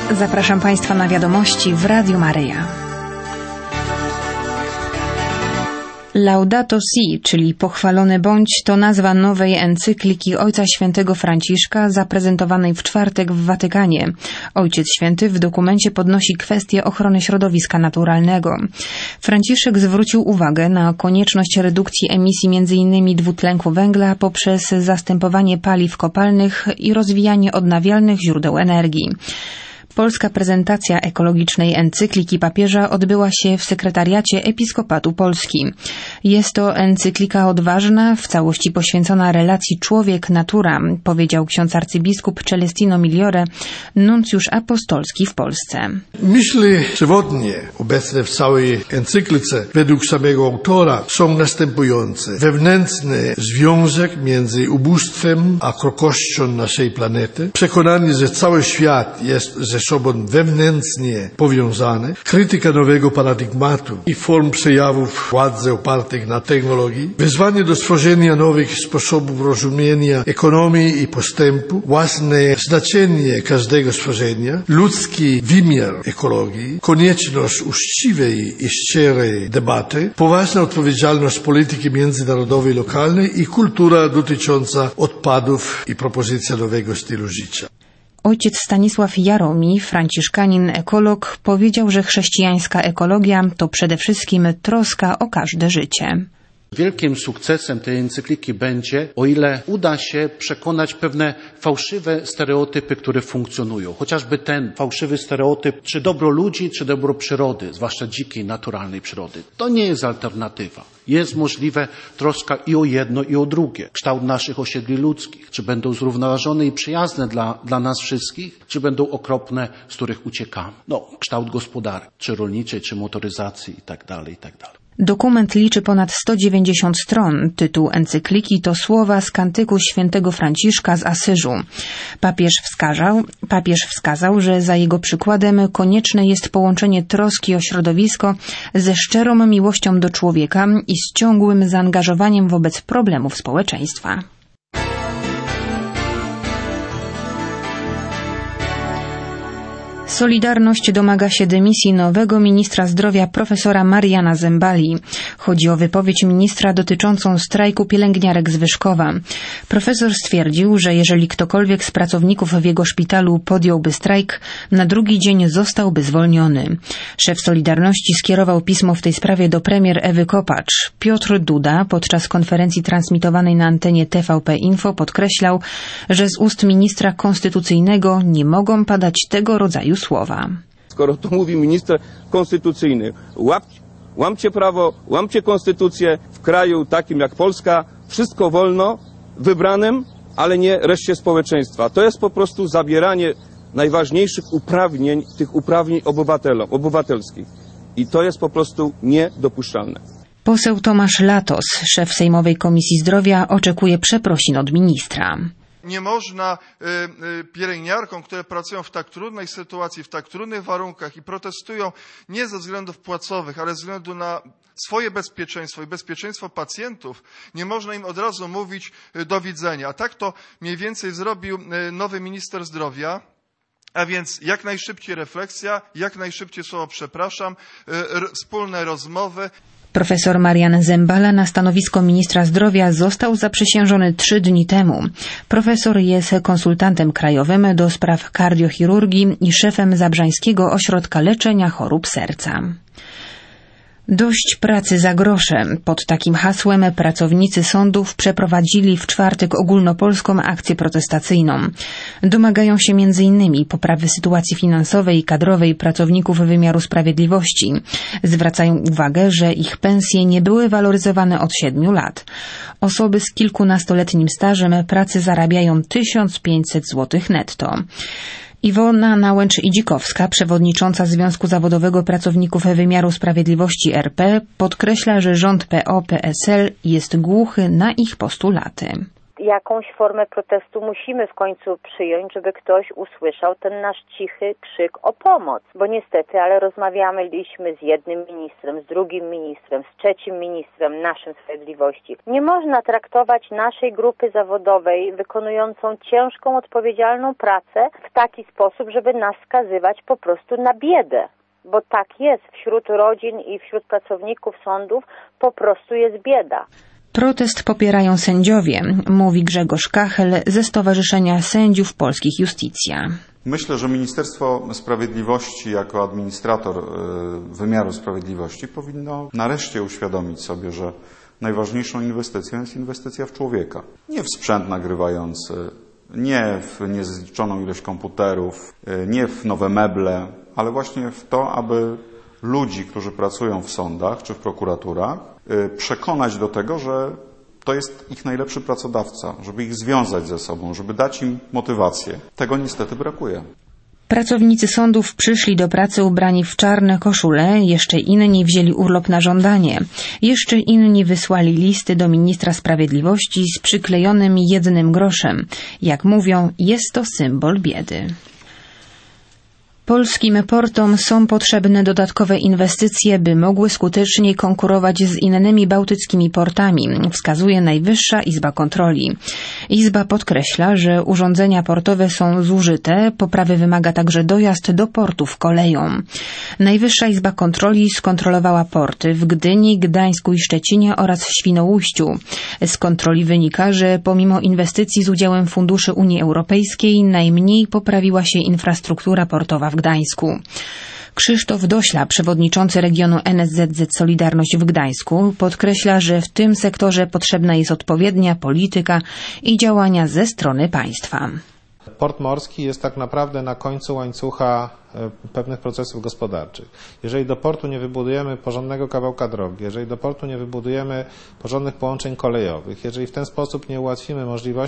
Zapraszam Państwa na wiadomości w Radiu Maryja. Laudato Si, czyli pochwalony bądź, to nazwa nowej encykliki Ojca Świętego Franciszka zaprezentowanej w czwartek w Watykanie. Ojciec Święty w dokumencie podnosi kwestię ochrony środowiska naturalnego. Franciszek zwrócił uwagę na konieczność redukcji emisji m.in. dwutlenku węgla poprzez zastępowanie paliw kopalnych i rozwijanie odnawialnych źródeł energii. Polska prezentacja ekologicznej encykliki papieża odbyła się w sekretariacie Episkopatu Polski. Jest to encyklika odważna, w całości poświęcona relacji człowiek-natura, powiedział ksiądz arcybiskup Celestino Migliore, nuncjusz apostolski w Polsce. Myśli przewodnie obecne w całej encyklice według samego autora są następujące. Wewnętrzny związek między ubóstwem a krokością naszej planety, przekonanie, że cały świat jest ze sobą wewnętrznie powiązane, krytyka nowego paradygmatu i form przejawów władzy opartych na technologii, wezwanie do stworzenia nowych sposobów rozumienia ekonomii i postępu, własne znaczenie każdego stworzenia, ludzki wymiar ekologii, konieczność uczciwej i szczerej debaty, poważna odpowiedzialność polityki międzynarodowej, lokalnej i kultura dotycząca odpadów i propozycja nowego stylu życia. Ojciec Stanisław Jaromi, franciszkanin ekolog, powiedział, że chrześcijańska ekologia to przede wszystkim troska o każde życie. Wielkim sukcesem tej encykliki będzie, o ile uda się przekonać pewne fałszywe stereotypy, które funkcjonują. Chociażby ten fałszywy stereotyp, czy dobro ludzi, czy dobro przyrody, zwłaszcza dzikiej, naturalnej przyrody. To nie jest alternatywa. Jest możliwe troska i o jedno, i o drugie. Kształt naszych osiedli ludzkich. Czy będą zrównoważone i przyjazne dla nas wszystkich, czy będą okropne, z których uciekamy. Kształt gospodarki, czy rolniczej, czy motoryzacji itd., itd. Dokument liczy ponad 190 stron. Tytuł encykliki to słowa z kantyku świętego Franciszka z Asyżu. Papież wskazał, że za jego przykładem konieczne jest połączenie troski o środowisko ze szczerą miłością do człowieka i z ciągłym zaangażowaniem wobec problemów społeczeństwa. Solidarność domaga się dymisji nowego ministra zdrowia profesora Mariana Zembali. Chodzi o wypowiedź ministra dotyczącą strajku pielęgniarek z Wyszkowa. Profesor stwierdził, że jeżeli ktokolwiek z pracowników w jego szpitalu podjąłby strajk, na drugi dzień zostałby zwolniony. Szef Solidarności skierował pismo w tej sprawie do premier Ewy Kopacz. Piotr Duda podczas konferencji transmitowanej na antenie TVP Info podkreślał, że z ust ministra konstytucyjnego nie mogą padać tego rodzaju słowa. Skoro to mówi minister konstytucyjny, łamcie prawo, łamcie konstytucję, w kraju takim jak Polska wszystko wolno wybranym, ale nie reszcie społeczeństwa. To jest po prostu zabieranie najważniejszych uprawnień, tych uprawnień obywatelskich. I to jest po prostu niedopuszczalne. Poseł Tomasz Latos, szef Sejmowej Komisji Zdrowia, oczekuje przeprosin od ministra. Nie można pielęgniarkom, które pracują w tak trudnej sytuacji, w tak trudnych warunkach i protestują nie ze względów płacowych, ale ze względu na swoje bezpieczeństwo i bezpieczeństwo pacjentów, nie można im od razu mówić do widzenia. A tak to mniej więcej zrobił nowy minister zdrowia. A więc jak najszybciej refleksja, jak najszybciej słowo przepraszam, wspólne rozmowy. Profesor Marian Zembala na stanowisko ministra zdrowia został zaprzysiężony 3 dni temu. Profesor jest konsultantem krajowym do spraw kardiochirurgii i szefem Zabrzańskiego Ośrodka Leczenia Chorób Serca. Dość pracy za grosze. Pod takim hasłem pracownicy sądów przeprowadzili w czwartek ogólnopolską akcję protestacyjną. Domagają się m.in. poprawy sytuacji finansowej i kadrowej pracowników wymiaru sprawiedliwości. Zwracają uwagę, że ich pensje nie były waloryzowane od 7 lat. Osoby z kilkunastoletnim stażem pracy zarabiają 1500 zł netto. Iwona Nałęcz-Idzikowska, przewodnicząca Związku Zawodowego Pracowników Wymiaru Sprawiedliwości RP, podkreśla, że rząd PO-PSL jest głuchy na ich postulaty. Jakąś formę protestu musimy w końcu przyjąć, żeby ktoś usłyszał ten nasz cichy krzyk o pomoc. Bo niestety, ale rozmawialiśmy z jednym ministrem, z drugim ministrem, z trzecim ministrem naszym Sprawiedliwości. Nie można traktować naszej grupy zawodowej wykonującą ciężką, odpowiedzialną pracę w taki sposób, żeby nas skazywać po prostu na biedę. Bo tak jest, wśród rodzin i wśród pracowników sądów po prostu jest bieda. Protest popierają sędziowie, mówi Grzegorz Kachel ze Stowarzyszenia Sędziów Polskich Justicja. Myślę, że Ministerstwo Sprawiedliwości jako administrator wymiaru sprawiedliwości powinno nareszcie uświadomić sobie, że najważniejszą inwestycją jest inwestycja w człowieka. Nie w sprzęt nagrywający, nie w niezliczoną ilość komputerów, nie w nowe meble, ale właśnie w to, aby ludzi, którzy pracują w sądach czy w prokuraturach, przekonać do tego, że to jest ich najlepszy pracodawca, żeby ich związać ze sobą, żeby dać im motywację. Tego niestety brakuje. Pracownicy sądów przyszli do pracy ubrani w czarne koszule, jeszcze inni wzięli urlop na żądanie. Jeszcze inni wysłali listy do ministra sprawiedliwości z przyklejonym 1 groszem. Jak mówią, jest to symbol biedy. Polskim portom są potrzebne dodatkowe inwestycje, by mogły skutecznie konkurować z innymi bałtyckimi portami, wskazuje Najwyższa Izba Kontroli. Izba podkreśla, że urządzenia portowe są zużyte, poprawy wymaga także dojazd do portów koleją. Najwyższa Izba Kontroli skontrolowała porty w Gdyni, Gdańsku i Szczecinie oraz Świnoujściu. Z kontroli wynika, że pomimo inwestycji z udziałem funduszy Unii Europejskiej najmniej poprawiła się infrastruktura portowa w Gdańsku. Krzysztof Dośla, przewodniczący regionu NSZZ Solidarność w Gdańsku, podkreśla, że w tym sektorze potrzebna jest odpowiednia polityka i działania ze strony państwa. Port morski jest tak naprawdę na końcu łańcucha pewnych procesów gospodarczych. Jeżeli do portu nie wybudujemy porządnego kawałka drogi, jeżeli do portu nie wybudujemy porządnych połączeń kolejowych, jeżeli w ten sposób nie ułatwimy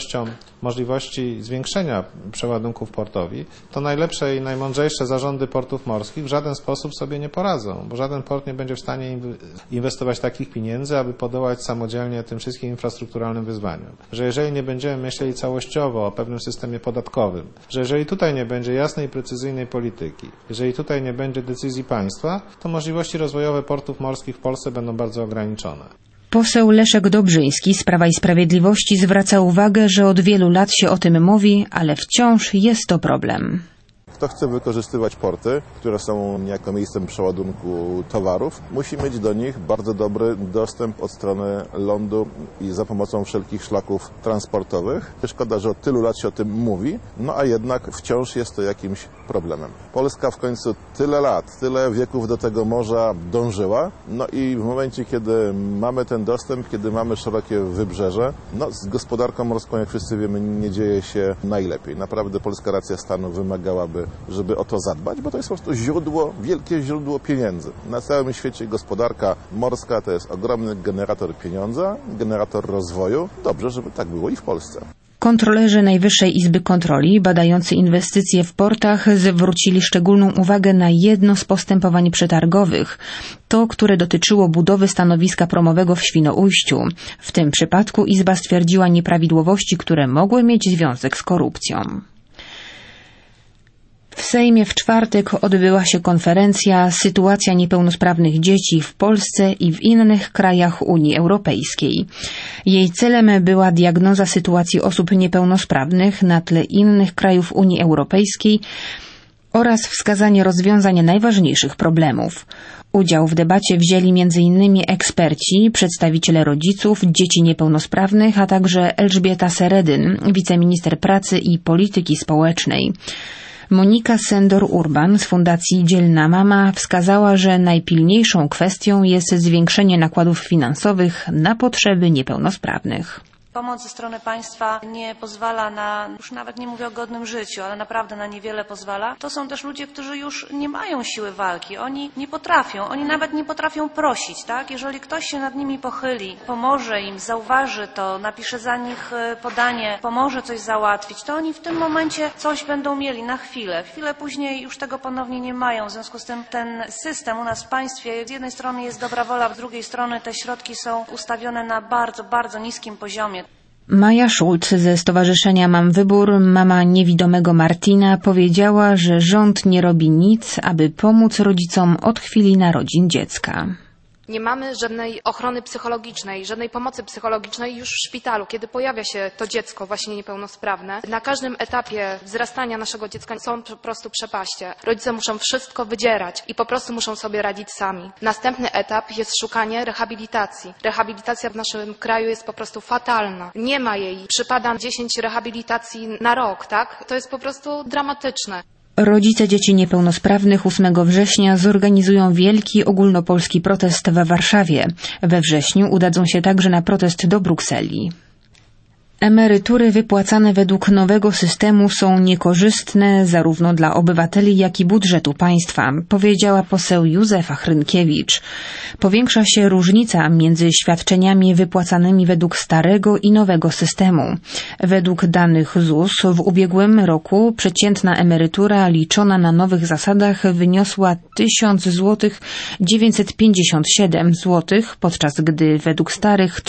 możliwości zwiększenia przeładunków portowi, to najlepsze i najmądrzejsze zarządy portów morskich w żaden sposób sobie nie poradzą, bo żaden port nie będzie w stanie inwestować takich pieniędzy, aby podołać samodzielnie tym wszystkim infrastrukturalnym wyzwaniom. Że jeżeli nie będziemy myśleli całościowo o pewnym systemie podatkowym, że jeżeli tutaj nie będzie jasnej i precyzyjnej polityki, jeżeli tutaj nie będzie decyzji państwa, to możliwości rozwojowe portów morskich w Polsce będą bardzo ograniczone. Poseł Leszek Dobrzyński z Prawa i Sprawiedliwości zwraca uwagę, że od wielu lat się o tym mówi, ale wciąż jest to problem. Kto chce wykorzystywać porty, które są niejako miejscem przeładunku towarów, musi mieć do nich bardzo dobry dostęp od strony lądu i za pomocą wszelkich szlaków transportowych. Szkoda, że od tylu lat się o tym mówi, no a jednak wciąż jest to jakimś problemem. Polska w końcu tyle lat, tyle wieków do tego morza dążyła, no i w momencie, kiedy mamy ten dostęp, kiedy mamy szerokie wybrzeże, no z gospodarką morską, jak wszyscy wiemy, nie dzieje się najlepiej. Naprawdę polska racja stanu wymagałaby, żeby o to zadbać, bo to jest po prostu wielkie źródło pieniędzy. Na całym świecie gospodarka morska to jest ogromny generator pieniądza, generator rozwoju. Dobrze, żeby tak było i w Polsce. Kontrolerzy Najwyższej Izby Kontroli badający inwestycje w portach zwrócili szczególną uwagę na jedno z postępowań przetargowych, to, które dotyczyło budowy stanowiska promowego w Świnoujściu. W tym przypadku Izba stwierdziła nieprawidłowości, które mogły mieć związek z korupcją. W Sejmie w czwartek odbyła się konferencja Sytuacja niepełnosprawnych dzieci w Polsce i w innych krajach Unii Europejskiej. Jej celem była diagnoza sytuacji osób niepełnosprawnych na tle innych krajów Unii Europejskiej oraz wskazanie rozwiązań najważniejszych problemów. Udział w debacie wzięli m.in. eksperci, przedstawiciele rodziców, dzieci niepełnosprawnych, a także Elżbieta Seredyn, wiceminister pracy i polityki społecznej. Monika Sendor-Urban z Fundacji Dzielna Mama wskazała, że najpilniejszą kwestią jest zwiększenie nakładów finansowych na potrzeby niepełnosprawnych. Pomoc ze strony państwa nie pozwala na, już nawet nie mówię o godnym życiu, ale naprawdę na niewiele pozwala. To są też ludzie, którzy już nie mają siły walki. Oni nie potrafią, oni nawet nie potrafią prosić, tak? Jeżeli ktoś się nad nimi pochyli, pomoże im, zauważy to, napisze za nich podanie, pomoże coś załatwić, to oni w tym momencie coś będą mieli na chwilę. Chwilę później już tego ponownie nie mają. W związku z tym ten system u nas w państwie, z jednej strony jest dobra wola, z drugiej strony te środki są ustawione na bardzo, bardzo niskim poziomie. Maja Schulz ze Stowarzyszenia Mam Wybór, mama niewidomego Martina, powiedziała, że rząd nie robi nic, aby pomóc rodzicom od chwili narodzin dziecka. Nie mamy żadnej ochrony psychologicznej, żadnej pomocy psychologicznej już w szpitalu, kiedy pojawia się to dziecko właśnie niepełnosprawne. Na każdym etapie wzrastania naszego dziecka są po prostu przepaście. Rodzice muszą wszystko wydzierać i po prostu muszą sobie radzić sami. Następny etap jest szukanie rehabilitacji. Rehabilitacja w naszym kraju jest po prostu fatalna. Nie ma jej. Przypada 10 rehabilitacji na rok, tak? To jest po prostu dramatyczne. Rodzice dzieci niepełnosprawnych 8 września zorganizują wielki ogólnopolski protest we Warszawie. We wrześniu udadzą się także na protest do Brukseli. Emerytury wypłacane według nowego systemu są niekorzystne zarówno dla obywateli, jak i budżetu państwa, powiedziała poseł Józefa Hrynkiewicz. Powiększa się różnica między świadczeniami wypłacanymi według starego i nowego systemu. Według danych ZUS w ubiegłym roku przeciętna emerytura liczona na nowych zasadach wyniosła 1000 zł 957 zł, podczas gdy według starych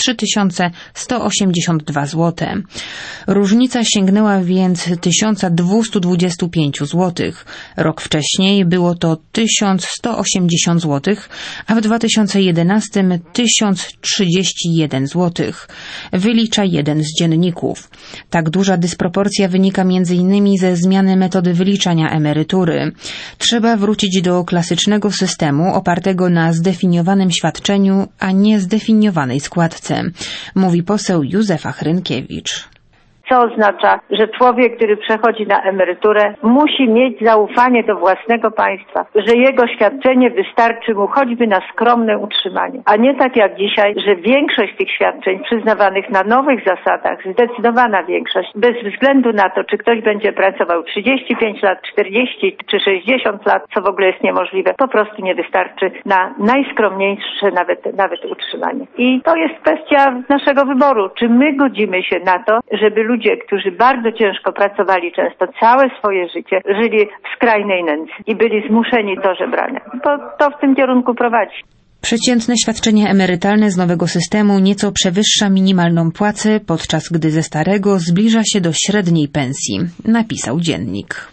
3182 zł. Różnica sięgnęła więc 1225 zł. Rok wcześniej było to 1180 zł, a w 2011 1031 zł. Wylicza jeden z dzienników. Tak duża dysproporcja wynika m.in. ze zmiany metody wyliczania emerytury. Trzeba wrócić do klasycznego systemu opartego na zdefiniowanym świadczeniu, a nie zdefiniowanej składce, mówi poseł Józefa Hrynkiewicz. Co oznacza, że człowiek, który przechodzi na emeryturę, musi mieć zaufanie do własnego państwa, że jego świadczenie wystarczy mu choćby na skromne utrzymanie. A nie tak jak dzisiaj, że większość tych świadczeń przyznawanych na nowych zasadach, zdecydowana większość, bez względu na to, czy ktoś będzie pracował 35 lat, 40 czy 60 lat, co w ogóle jest niemożliwe, po prostu nie wystarczy na najskromniejsze nawet utrzymanie. I to jest kwestia naszego wyboru. Czy my godzimy się na to, żeby ludzie, którzy bardzo ciężko pracowali, często całe swoje życie, żyli w skrajnej nędzy i byli zmuszeni do żebrania. To w tym kierunku prowadzi. Przeciętne świadczenie emerytalne z nowego systemu nieco przewyższa minimalną płacę, podczas gdy ze starego zbliża się do średniej pensji, napisał dziennik.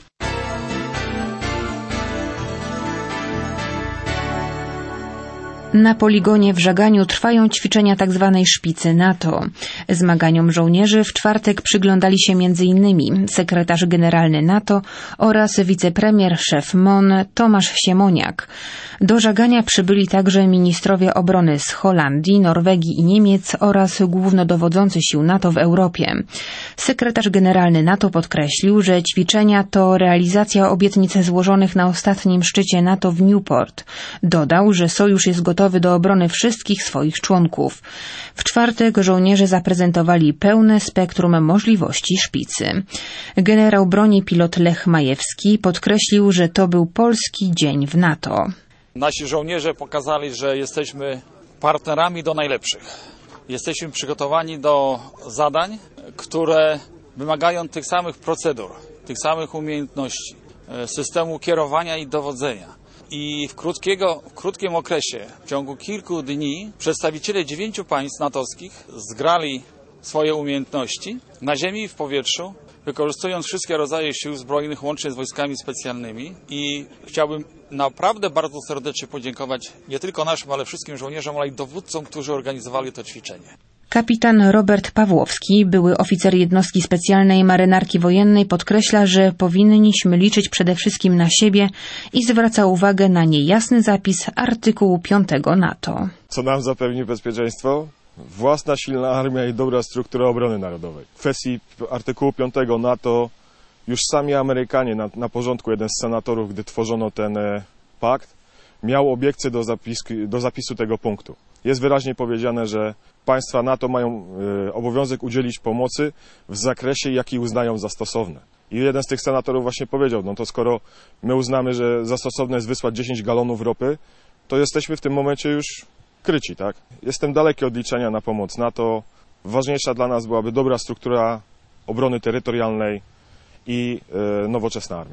Na poligonie w Żaganiu trwają ćwiczenia tzw. szpicy NATO. Zmaganiom żołnierzy w czwartek przyglądali się m.in. sekretarz generalny NATO oraz wicepremier szef MON Tomasz Siemoniak. Do Żagania przybyli także ministrowie obrony z Holandii, Norwegii i Niemiec oraz głównodowodzący sił NATO w Europie. Sekretarz generalny NATO podkreślił, że ćwiczenia to realizacja obietnic złożonych na ostatnim szczycie NATO w Newport. Dodał, że sojusz jest gotowy do obrony wszystkich swoich członków. W czwartek żołnierze zaprezentowali pełne spektrum możliwości szpicy. Generał broni pilot Lech Majewski podkreślił, że to był polski dzień w NATO. Nasi żołnierze pokazali, że jesteśmy partnerami do najlepszych. Jesteśmy przygotowani do zadań, które wymagają tych samych procedur, tych samych umiejętności, systemu kierowania i dowodzenia. I w krótkim okresie, w ciągu kilku dni, przedstawiciele 9 państw natowskich zgrali swoje umiejętności na ziemi i w powietrzu, wykorzystując wszystkie rodzaje sił zbrojnych, łącznie z wojskami specjalnymi. I chciałbym naprawdę bardzo serdecznie podziękować nie tylko naszym, ale wszystkim żołnierzom, ale i dowódcom, którzy organizowali to ćwiczenie. Kapitan Robert Pawłowski, były oficer jednostki specjalnej marynarki wojennej, podkreśla, że powinniśmy liczyć przede wszystkim na siebie i zwraca uwagę na niejasny zapis artykułu 5 NATO. Co nam zapewni bezpieczeństwo? Własna silna armia i dobra struktura obrony narodowej. W kwestii artykułu 5 NATO już sami Amerykanie na porządku, jeden z senatorów, gdy tworzono ten pakt, miał obiekcje do zapisu tego punktu. Jest wyraźnie powiedziane, że państwa NATO mają obowiązek udzielić pomocy w zakresie, jaki uznają za stosowne. I jeden z tych senatorów właśnie powiedział, no to skoro my uznamy, że za stosowne jest wysłać 10 galonów ropy, to jesteśmy w tym momencie już kryci, tak? Jestem daleki od liczenia na pomoc NATO. Ważniejsza dla nas byłaby dobra struktura obrony terytorialnej i nowoczesna armia.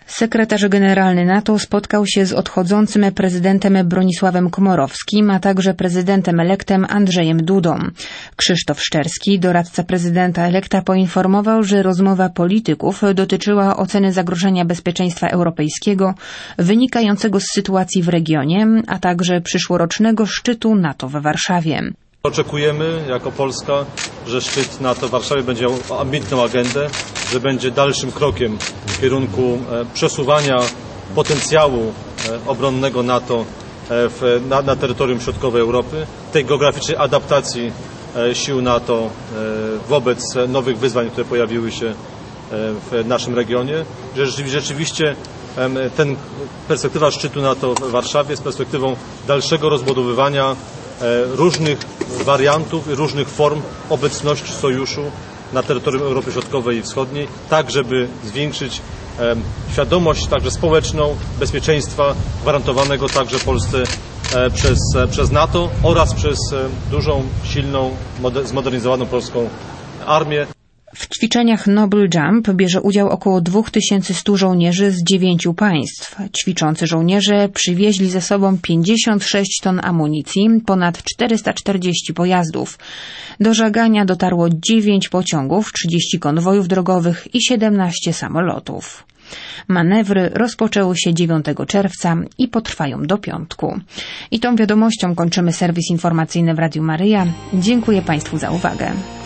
Sekretarz generalny NATO spotkał się z odchodzącym prezydentem Bronisławem Komorowskim, a także prezydentem elektem Andrzejem Dudą. Krzysztof Szczerski, doradca prezydenta elekta, poinformował, że rozmowa polityków dotyczyła oceny zagrożenia bezpieczeństwa europejskiego wynikającego z sytuacji w regionie, a także przyszłorocznego szczytu NATO w Warszawie. Oczekujemy jako Polska, że szczyt NATO w Warszawie będzie miał ambitną agendę, że będzie dalszym krokiem w kierunku przesuwania potencjału obronnego NATO na terytorium środkowej Europy, tej geograficznej adaptacji sił NATO wobec nowych wyzwań, które pojawiły się w naszym regionie, że rzeczywiście perspektywa szczytu NATO w Warszawie jest perspektywą dalszego rozbudowywania różnych wariantów i różnych form obecności sojuszu na terytorium Europy Środkowej i Wschodniej, tak żeby zwiększyć świadomość także społeczną bezpieczeństwa gwarantowanego także Polsce przez NATO oraz przez dużą, silną, zmodernizowaną polską armię. W ćwiczeniach Noble Jump bierze udział około 2100 żołnierzy z 9 państw. Ćwiczący żołnierze przywieźli ze sobą 56 ton amunicji, ponad 440 pojazdów. Do żagania dotarło 9 pociągów, 30 konwojów drogowych i 17 samolotów. Manewry rozpoczęły się 9 czerwca i potrwają do piątku. I tą wiadomością kończymy serwis informacyjny w Radiu Maryja. Dziękuję Państwu za uwagę.